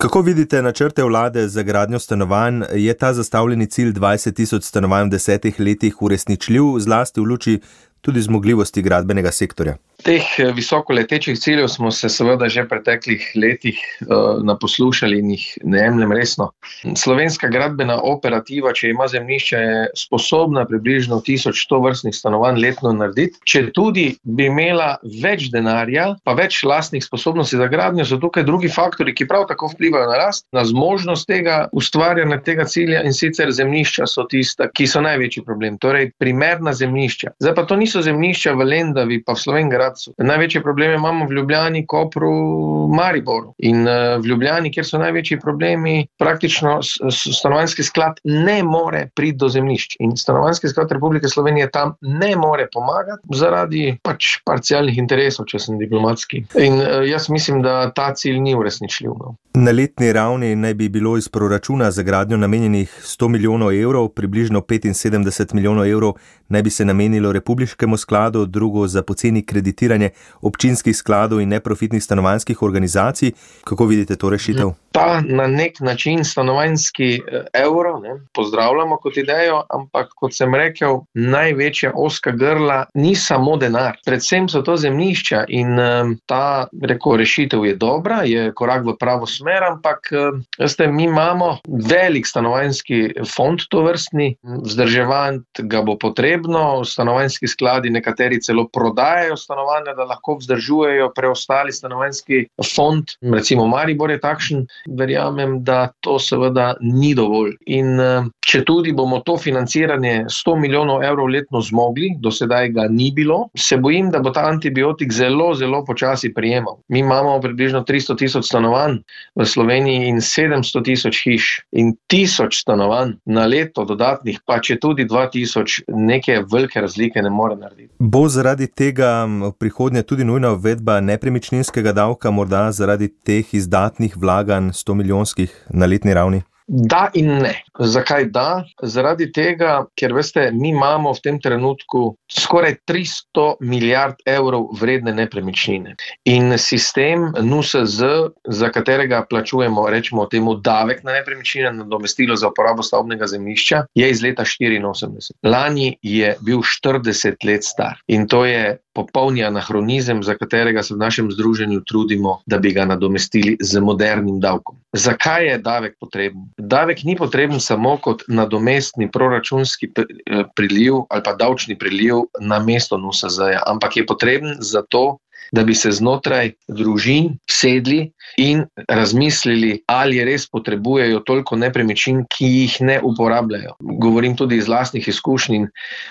Kako vidite načrte vlade za gradnjo stanovanj? Je ta zastavljeni cilj 20.000 stanovanj v 10 letih uresničljiv, zlasti v luči tudi zmogljivosti gradbenega sektorja? Teh visokoletečih ciljev smo se seveda že v preteklih letih naposlušali in jih ne jemljem resno. Slovenska gradbena operativa, če ima zemljišče, je sposobna približno 1100 vrstnih stanovanj letno narediti. Če tudi bi imela več denarja, pa več lastnih sposobnosti za gradnjo, so tukaj drugi faktori, ki prav tako vplivajo na rast, na zmožnost tega ustvarjanja tega cilja, in sicer zemljišča so tista, ki so največji problem. Torej, primerna zemljišča. Zdaj pa to niso zemljišča v Lendavi pa v Slovenj Gradcu. Največje probleme imamo v Ljubljani, Kopru, Mariboru. In v Ljubljani, kjer so največji problemi, praktično stanovanjski sklad ne more priti do zemljišč. In stanovanjski sklad Republike Slovenije tam ne more pomagati zaradi parcialnih interesov, če sem diplomatski. In jaz mislim, da ta cilj ni uresničljiv. Na letni ravni naj bi bilo iz proračuna za gradnjo namenjenih 100 milijonov evrov, približno 75 milijonov evrov naj bi se namenilo Republiškemu skladu, drugo za poceni kreditiranje občinskih skladov in neprofitnih stanovanjskih organizacij. Kako vidite to rešitev? Ta na nek način stanovanjski evro pozdravljamo kot idejo, ampak kot sem rekel, največja ozka grla ni samo denar. Predvsem so to zemljišča in ta rešitev je dobra, je korak v pravo smer, ampak mi imamo velik stanovanjski fond tovrstni, vzdrževati ga bo potrebno, stanovanjski skladi nekateri celo prodajajo stanovanja, da lahko vzdržujejo preostali stanovanjski fond, recimo Maribor je takšen. Verjamem, da to seveda ni dovolj. In če tudi bomo to financiranje 100 milijonov evrov letno zmogli, do sedaj ga ni bilo, se bojim, da bo ta antibiotik zelo, zelo počasi prijemal. Mi imamo približno 300.000 stanovanj v Sloveniji in 700.000 hiš. In 1000 stanovanj na leto dodatnih, pa če tudi 2000, neke velike razlike ne more narediti. Bo zaradi tega v prihodnje tudi nujna uvedba nepremičninskega davka, morda zaradi teh izdatnih vlaganj 100 milijonskih na letni ravni? Da in ne. Zakaj da? Zaradi tega, ker mi imamo v tem trenutku skoraj 300 milijard evrov vredne nepremičnine. In sistem NUSZ, za katerega plačujemo, rečemo temu davek na nepremičnine, nadomestilo za uporabo stavbnega zemljišča, je iz leta 1984. Lani je bil 40 let star. In to je popolni anahronizem, za katerega se v našem združenju trudimo, da bi ga nadomestili z modernim davkom. Zakaj je davek potreben? Davek ni potreben samo kot nadomestni proračunski priliv ali pa davčni priliv na mesto NUSZ-ja, ampak je potreben zato, da bi se znotraj družin sedli in razmislili, ali res potrebujejo toliko nepremičnin, ki jih ne uporabljajo. Govorim tudi iz lastnih izkušenj.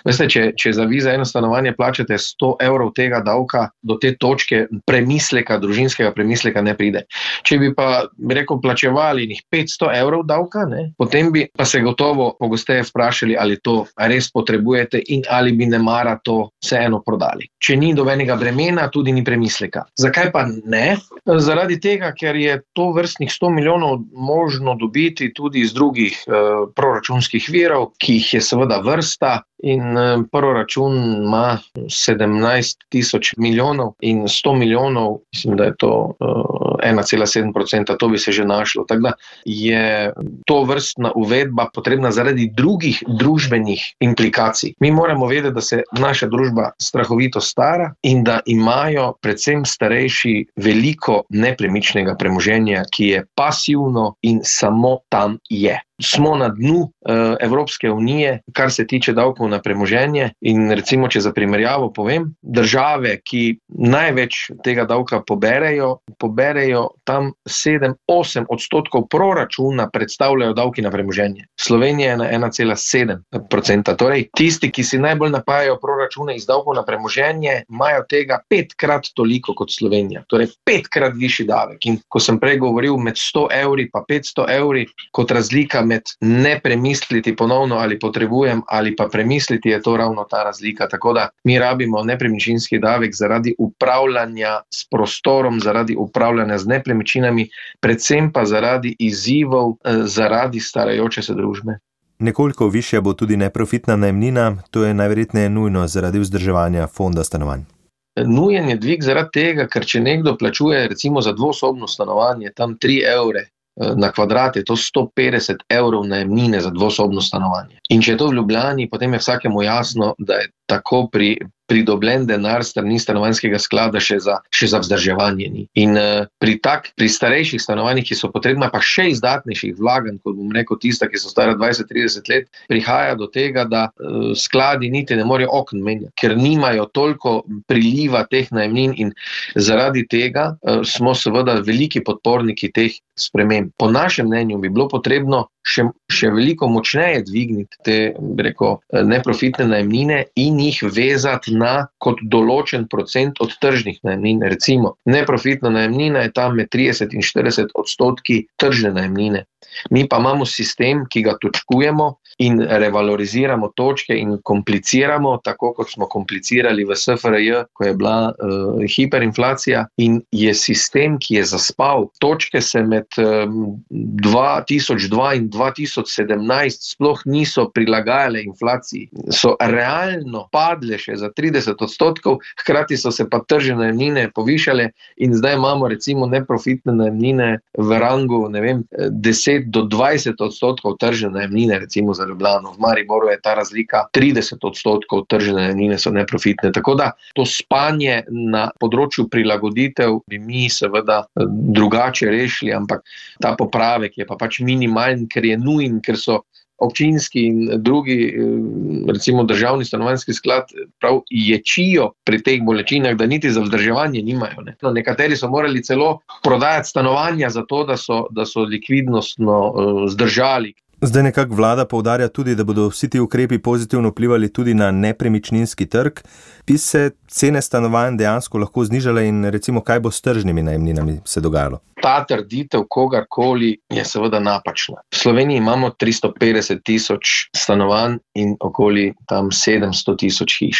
Če za vi za eno stanovanje plačate 100 evrov tega davka, do te točke družinskega premisleka ne pride. Če bi pa, plačevali 500 evrov davka, potem bi pa se gotovo pogosteje vprašali, ali to res potrebujete in ali bi nemara to vseeno prodali. Če ni nobenega bremena, tudi ni premisleka. Zakaj pa ne? Zaradi tega, ker je to vrstnih 100 milijonov možno dobiti tudi iz drugih proračunskih virov, ki jih je seveda vrsta, in proračun ima 17.000 milijonov in 100 milijonov, mislim, da je to 1,7%, to bi se že našlo. Tako da je to vrstna uvedba potrebna zaradi drugih družbenih implikacij. Mi moramo vedeti, da se naša družba strahovito stara in da imajo predvsem starejši veliko nepremičnega premoženja, ki je pasivno in samo tam je. Smo na dnu Evropske unije, kar se tiče davkov na premoženje, in recimo, če za primerjavo povem, države, ki največ tega davka poberejo tam 7-8% proračuna predstavljajo davki na premoženje. Slovenija je na 1,7%. Torej, tisti, ki si najbolj napajajo proračune iz davkov na premoženje, imajo tega 5-krat toliko kot Slovenija. Torej, 5-krat višji davek. In ko sem prej govoril med 100 evri pa 500 evri kot razlika med ne premisliti ponovno, ali potrebujem, ali pa premisliti, je to ravno ta razlika. Tako da mi rabimo nepremičninski davek zaradi upravljanja s prostorom, zaradi upravljanja z nepremičninami, predvsem pa zaradi izzivov, zaradi starajoče se družbe. Nekoliko višja bo tudi neprofitna najemnina, to je najverjetneje nujno zaradi vzdrževanja fonda stanovanj. Nujen je dvig zaradi tega, ker če nekdo plačuje recimo za dvosobno stanovanje tam 3 evre na kvadrat, je to 150 evrov najemnine za dvosobno stanovanje. In če je to v Ljubljani, potem je vsakemu jasno, da je tako pridobljen denar strani stanovanjskega sklada še za vzdrževanje ni. In pri starejših stanovanjih, ki so potrebna pa še izdatnejših vlaganj, kot bom rekel tista, ki so stara 20-30 let, prihaja do tega, da skladi niti ne morejo okn menjati, ker nimajo toliko priliva teh najemnin in zaradi tega smo seveda veliki podporniki teh sprememb. Po našem mnenju bi bilo potrebno še veliko močneje dvigniti te, neprofitne najemnine in jih vezati na kot določen procent od tržnih najemnin. Recimo, neprofitna najemnina je tam med 30 in 40% tržne najemnine. Mi pa imamo sistem, ki ga točkujemo in revaloriziramo točke in kompliciramo, tako kot smo komplicirali v SFRJ, ko je bila hiperinflacija, in je sistem, ki je zaspal. Točke se med 2002 in 2017 sploh niso prilagajale inflaciji. So realno padle še za 30%, hkrati so se pa tržne najemnine povišale in zdaj imamo recimo neprofitne najemnine v rangu, 10 do 20% tržne najemnine, recimo za Ljubljano. V Mariboru je ta razlika 30% tržne najemnine so neprofitne. Tako da to spanje na področju prilagoditev bi mi seveda drugače rešili, ampak ta popravek je pa pač minimalen, ker je nujen, ker so občinski in drugi, recimo državni stanovanjski sklad, prav ječijo pri teh bolečinah, da niti za vzdrževanje nimajo. Nekateri so morali celo prodajati stanovanja za to, da so likvidnostno zdržali. Zdaj nekako vlada poudarja tudi, da bodo vsi ti ukrepi pozitivno vplivali tudi na nepremičninski trg. Bi se cene stanovanj dejansko lahko znižale in recimo kaj bo s tržnimi najemninami se dogajalo? Ta trditev kogarkoli je seveda napačna. V Sloveniji imamo 350 tisoč stanovanj in okoli tam 700 tisoč hiš.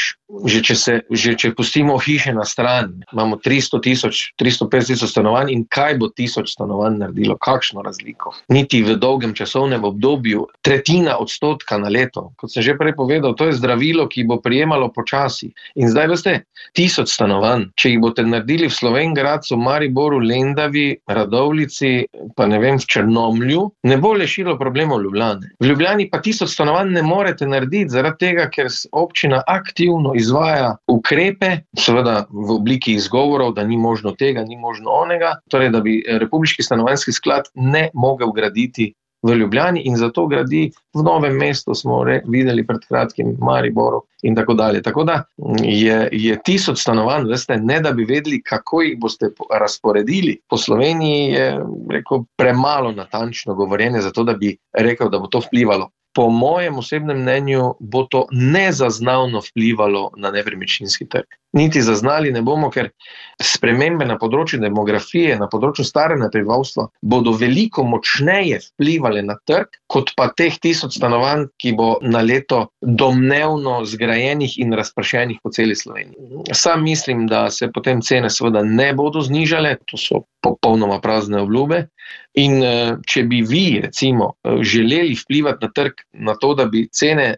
Če pustimo hiše na strani, imamo 350 tisoč stanovanj in kaj bo 1000 stanovanj naredilo? Kakšno razliko? Niti v dolgem časovnem obdobju 0,3% na leto. Kot sem že prej povedal, to je zdravilo, ki bo prijemalo počasi. In zdaj veste, 1000 stanovanj, če jih boste naredili v Slovenj Gradcu, Mariboru, Lendavi, Radovljici, pa v Črnomlju, ne bo rešilo problemov Ljubljane. V Ljubljani pa 1000 stanovanj ne morete narediti, zaradi tega, ker občina aktivno izvaja ukrepe, seveda v obliki izgovorov, da ni možno tega, ni možno onega, torej da bi Republiški stanovanjski sklad ne mogel graditi v Ljubljani in zato gradi v Novem mestu, smo videli pred kratkim, Mariboru in tako dalje. Tako da je 1000 stanovanj, veste, ne da bi vedeli, kako jih boste razporedili po Sloveniji, je premalo natančno govorjenje za to, da bi rekel, da bo to vplivalo. Po mojem osebnem mnenju bo to nezaznavno vplivalo na nepremičninski trg. Niti zaznali ne bomo, ker spremembe na področju demografije, na področju staranja prebivalstva bodo veliko močneje vplivale na trg, kot pa teh 1000 stanovanj, ki bo na leto domnevno zgrajenih in razpršenih po celi Sloveniji. Sam mislim, da se potem cene seveda ne bodo znižale, to so popolnoma prazne obljube. In če bi vi, recimo, želeli vplivati na trg, na to, da bi cene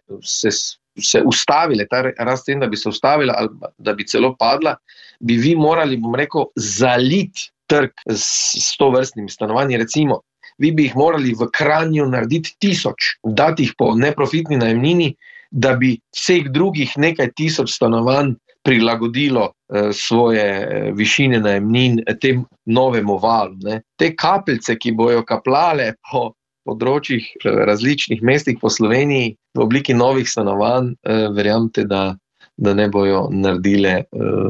se ustavile, ta rast cen, da bi se ustavila ali da bi celo padla, bi vi morali, zaliti trg s tovrstnimi stanovanji. Recimo, vi bi jih morali v Kranju narediti 1000, dati jih po neprofitni najemnini, da bi vseh drugih nekaj 1000 stanovanj prilagodilo svoje višine najemnin tem novemu valu. Te kapljice, ki bojo kapljale po področjih različnih mestih po Sloveniji v obliki novih stanovanj, verjamete, da ne bojo naredile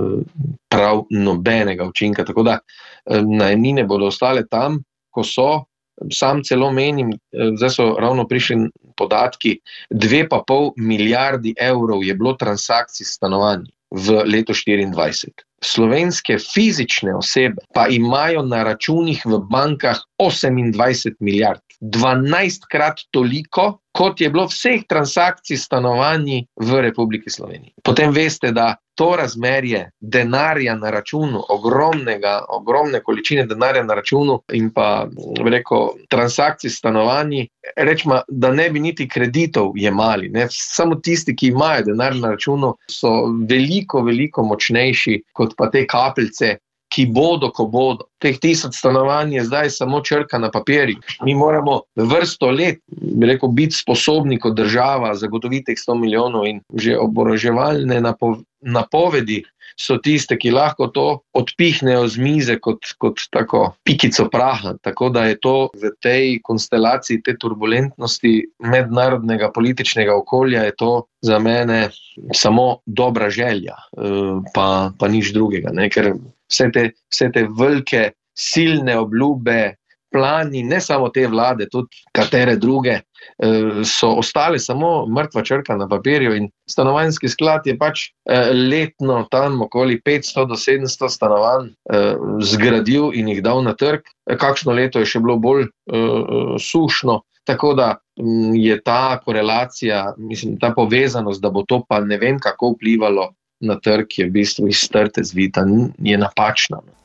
prav nobenega učinka. Tako da najemnine bodo ostale tam, ko so. Sam celo menim, zdaj so ravno prišli podatki, 2,5 milijardi evrov je bilo transakcij s stanovanji v letu 2024. Slovenske fizične osebe pa imajo na računih v bankah 28 milijard. 12-krat toliko, kot je bilo vseh transakcij s stanovanji v Republiki Sloveniji. Potem veste, da to razmerje denarja na računu, ogromne količine denarja na računu in pa, transakcij s stanovanji, rečemo, da ne bi niti kreditov jemali. Samo tisti, ki imajo denar na računu, so veliko močnejši kot pa te kapljice, ki bodo, ko bodo. Teh 1000 stanovanj je zdaj samo črka na papirju. Mi moramo vrsto let, bi rekel, biti sposobni kot država zagotoviti teh 100 milijonov in že oboroževalne napovedi so tiste, ki lahko to odpihnejo z mize kot tako pikico praha. Tako da je to v tej konstelaciji, te turbulentnosti mednarodnega političnega okolja, je to za mene samo dobra želja, pa nič drugega, ne? Ker vse te velike, silne obljube, plani, ne samo te vlade, tudi katere druge, so ostale samo mrtva črka na papirju in stanovanjski sklad je pač letno tam okoli 500 do 700 stanovanj zgradil in jih dal na trg. Kakšno leto je še bilo bolj sušno, tako da je ta korelacija, mislim, ta povezanost, da bo to pa ne vem kako vplivalo na trg, je v bistvu iz trte zvita, je napačna.